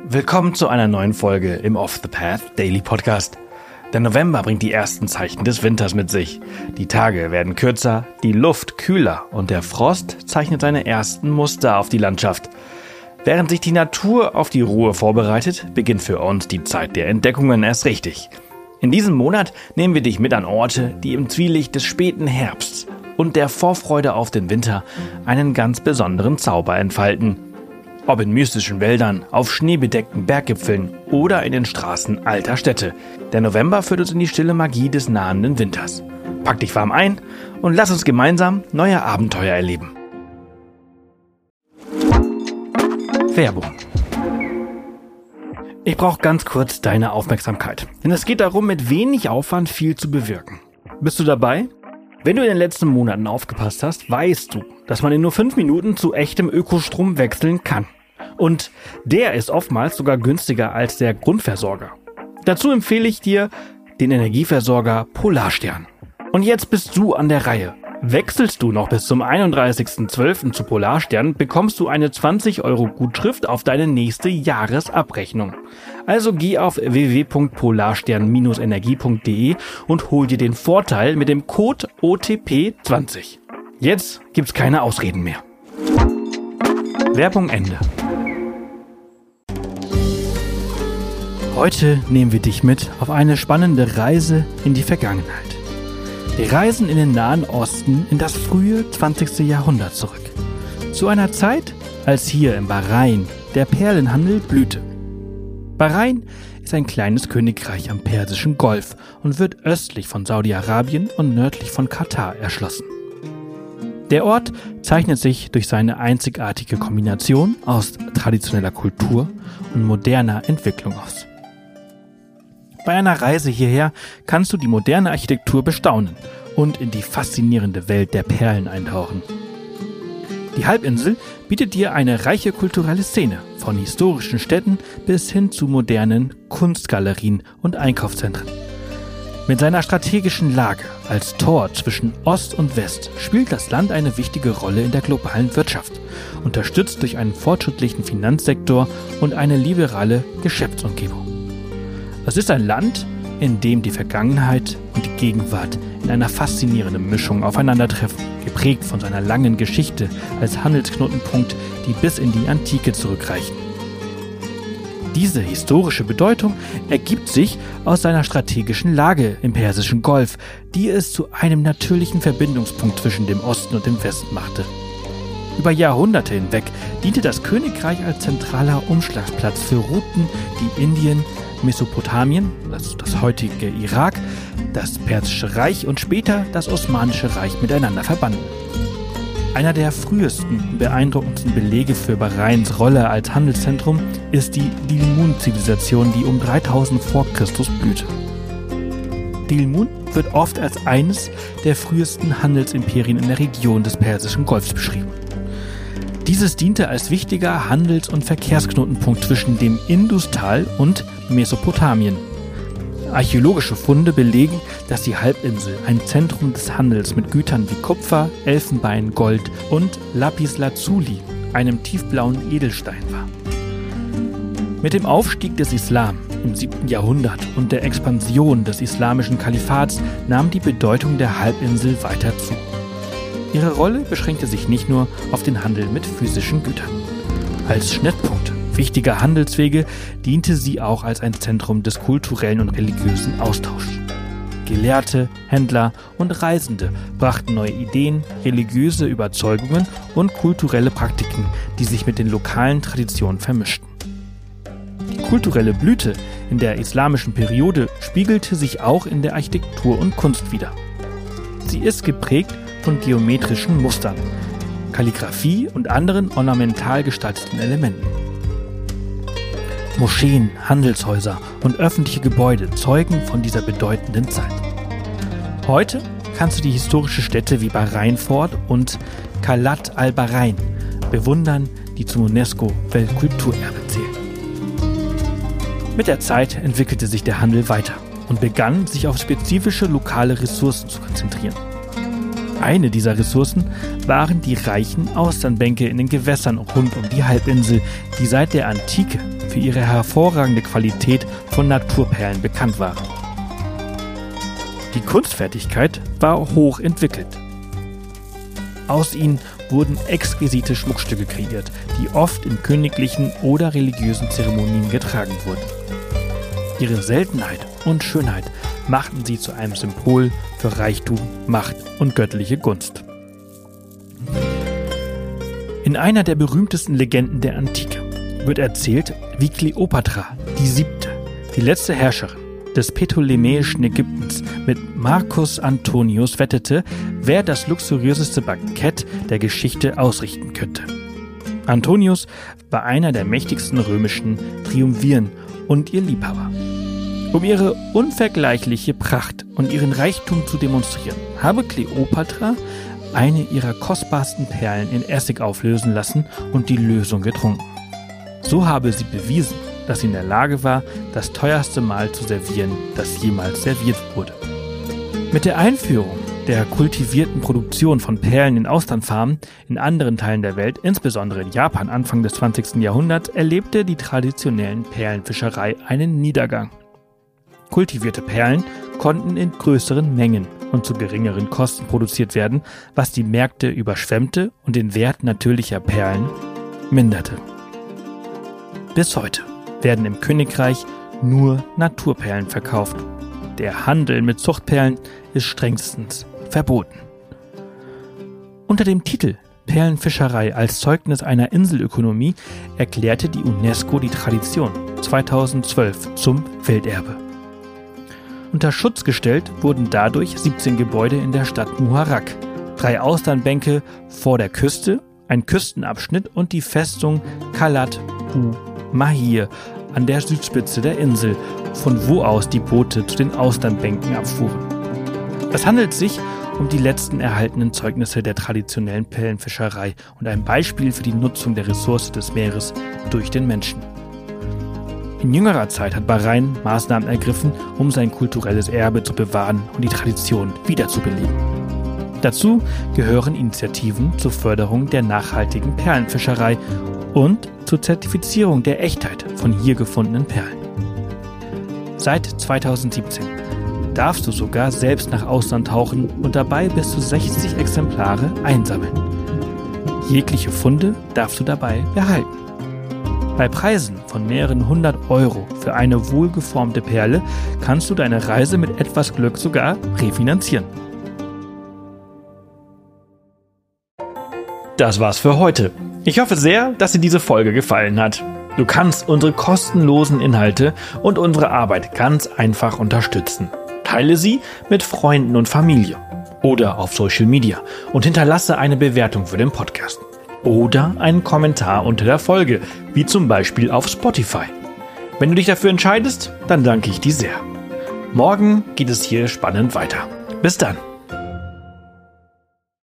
Willkommen zu einer neuen Folge im Off the Path Daily Podcast. Der November bringt die ersten Zeichen des Winters mit sich. Die Tage werden kürzer, die Luft kühler und der Frost zeichnet seine ersten Muster auf die Landschaft. Während sich die Natur auf die Ruhe vorbereitet, beginnt für uns die Zeit der Entdeckungen erst richtig. In diesem Monat nehmen wir dich mit an Orte, die im Zwielicht des späten Herbsts und der Vorfreude auf den Winter einen ganz besonderen Zauber entfalten. Ob in mystischen Wäldern, auf schneebedeckten Berggipfeln oder in den Straßen alter Städte. Der November führt uns in die stille Magie des nahenden Winters. Pack dich warm ein und lass uns gemeinsam neue Abenteuer erleben. Werbung. Ich brauche ganz kurz deine Aufmerksamkeit, denn es geht darum, mit wenig Aufwand viel zu bewirken. Bist du dabei? Wenn du in den letzten Monaten aufgepasst hast, weißt du, dass man in nur 5 Minuten zu echtem Ökostrom wechseln kann. Und der ist oftmals sogar günstiger als der Grundversorger. Dazu empfehle ich dir den Energieversorger Polarstern. Und jetzt bist du an der Reihe. Wechselst du noch bis zum 31.12. zu Polarstern, bekommst du eine 20 € Gutschrift auf deine nächste Jahresabrechnung. Also geh auf www.polarstern-energie.de und hol dir den Vorteil mit dem Code OTP20. Jetzt gibt's keine Ausreden mehr. Werbung Ende. Heute nehmen wir dich mit auf eine spannende Reise in die Vergangenheit. Wir reisen in den Nahen Osten in das frühe 20. Jahrhundert zurück. Zu einer Zeit, als hier in Bahrain der Perlenhandel blühte. Bahrain ist ein kleines Königreich am Persischen Golf und wird östlich von Saudi-Arabien und nördlich von Katar erschlossen. Der Ort zeichnet sich durch seine einzigartige Kombination aus traditioneller Kultur und moderner Entwicklung aus. Bei einer Reise hierher kannst du die moderne Architektur bestaunen und in die faszinierende Welt der Perlen eintauchen. Die Halbinsel bietet dir eine reiche kulturelle Szene, von historischen Städten bis hin zu modernen Kunstgalerien und Einkaufszentren. Mit seiner strategischen Lage als Tor zwischen Ost und West spielt das Land eine wichtige Rolle in der globalen Wirtschaft, unterstützt durch einen fortschrittlichen Finanzsektor und eine liberale Geschäftsumgebung. Es ist ein Land, in dem die Vergangenheit und die Gegenwart in einer faszinierenden Mischung aufeinandertreffen, geprägt von seiner langen Geschichte als Handelsknotenpunkt, die bis in die Antike zurückreichen. Diese historische Bedeutung ergibt sich aus seiner strategischen Lage im Persischen Golf, die es zu einem natürlichen Verbindungspunkt zwischen dem Osten und dem Westen machte. Über Jahrhunderte hinweg diente das Königreich als zentraler Umschlagsplatz für Routen, die Indien, Mesopotamien, das heutige Irak, das Persische Reich und später das Osmanische Reich miteinander verbanden. Einer der frühesten, beeindruckendsten Belege für Bahrains Rolle als Handelszentrum ist die Dilmun-Zivilisation, die um 3000 vor Christus blühte. Dilmun wird oft als eines der frühesten Handelsimperien in der Region des Persischen Golfs beschrieben. Dieses diente als wichtiger Handels- und Verkehrsknotenpunkt zwischen dem Industal und Mesopotamien. Archäologische Funde belegen, dass die Halbinsel ein Zentrum des Handels mit Gütern wie Kupfer, Elfenbein, Gold und Lapislazuli, einem tiefblauen Edelstein war. Mit dem Aufstieg des Islam im 7. Jahrhundert und der Expansion des islamischen Kalifats nahm die Bedeutung der Halbinsel weiter zu. Ihre Rolle beschränkte sich nicht nur auf den Handel mit physischen Gütern. Als Schnittpunkt wichtiger Handelswege diente sie auch als ein Zentrum des kulturellen und religiösen Austauschs. Gelehrte, Händler und Reisende brachten neue Ideen, religiöse Überzeugungen und kulturelle Praktiken, die sich mit den lokalen Traditionen vermischten. Die kulturelle Blüte in der islamischen Periode spiegelte sich auch in der Architektur und Kunst wider. Sie ist geprägt von geometrischen Mustern, Kalligraphie und anderen ornamental gestalteten Elementen. Moscheen, Handelshäuser und öffentliche Gebäude zeugen von dieser bedeutenden Zeit. Heute kannst du die historische Städte wie Bahrain Fort und Khalat al-Bahrain bewundern, die zum UNESCO-Weltkulturerbe zählen. Mit der Zeit entwickelte sich der Handel weiter und begann, sich auf spezifische lokale Ressourcen zu konzentrieren. Eine dieser Ressourcen waren die reichen Austernbänke in den Gewässern rund um die Halbinsel, die seit der Antike für ihre hervorragende Qualität von Naturperlen bekannt waren. Die Kunstfertigkeit war hoch entwickelt. Aus ihnen wurden exquisite Schmuckstücke kreiert, die oft in königlichen oder religiösen Zeremonien getragen wurden. Ihre Seltenheit und Schönheit machten sie zu einem Symbol für Reichtum, Macht und göttliche Gunst. In einer der berühmtesten Legenden der Antike wird erzählt, wie Kleopatra, die 7., die letzte Herrscherin des ptolemäischen Ägyptens, mit Marcus Antonius wettete, wer das luxuriöseste Bankett der Geschichte ausrichten könnte. Antonius war einer der mächtigsten römischen Triumviren und ihr Liebhaber. Um ihre unvergleichliche Pracht und ihren Reichtum zu demonstrieren, habe Kleopatra eine ihrer kostbarsten Perlen in Essig auflösen lassen und die Lösung getrunken. So habe sie bewiesen, dass sie in der Lage war, das teuerste Mahl zu servieren, das jemals serviert wurde. Mit der Einführung der kultivierten Produktion von Perlen in Austernfarmen in anderen Teilen der Welt, insbesondere in Japan Anfang des 20. Jahrhunderts, erlebte die traditionellen Perlenfischerei einen Niedergang. Kultivierte Perlen konnten in größeren Mengen und zu geringeren Kosten produziert werden, was die Märkte überschwemmte und den Wert natürlicher Perlen minderte. Bis heute werden im Königreich nur Naturperlen verkauft. Der Handel mit Zuchtperlen ist strengstens verboten. Unter dem Titel Perlenfischerei als Zeugnis einer Inselökonomie erklärte die UNESCO die Tradition 2012 zum Welterbe. Unter Schutz gestellt wurden dadurch 17 Gebäude in der Stadt Muharraq, 3 Austernbänke vor der Küste, ein Küstenabschnitt und die Festung Khalat Mahir an der Südspitze der Insel, von wo aus die Boote zu den Austernbänken abfuhren. Es handelt sich um die letzten erhaltenen Zeugnisse der traditionellen Perlenfischerei und ein Beispiel für die Nutzung der Ressource des Meeres durch den Menschen. In jüngerer Zeit hat Bahrain Maßnahmen ergriffen, um sein kulturelles Erbe zu bewahren und die Tradition wiederzubeleben. Dazu gehören Initiativen zur Förderung der nachhaltigen Perlenfischerei und zur Zertifizierung der Echtheit von hier gefundenen Perlen. Seit 2017 darfst du sogar selbst nach Austern tauchen und dabei bis zu 60 Exemplare einsammeln. Jegliche Funde darfst du dabei behalten. Bei Preisen von mehreren 100 € für eine wohlgeformte Perle kannst du deine Reise mit etwas Glück sogar refinanzieren. Das war's für heute. Ich hoffe sehr, dass dir diese Folge gefallen hat. Du kannst unsere kostenlosen Inhalte und unsere Arbeit ganz einfach unterstützen. Teile sie mit Freunden und Familie oder auf Social Media und hinterlasse eine Bewertung für den Podcast oder einen Kommentar unter der Folge, wie zum Beispiel auf Spotify. Wenn du dich dafür entscheidest, dann danke ich dir sehr. Morgen geht es hier spannend weiter. Bis dann.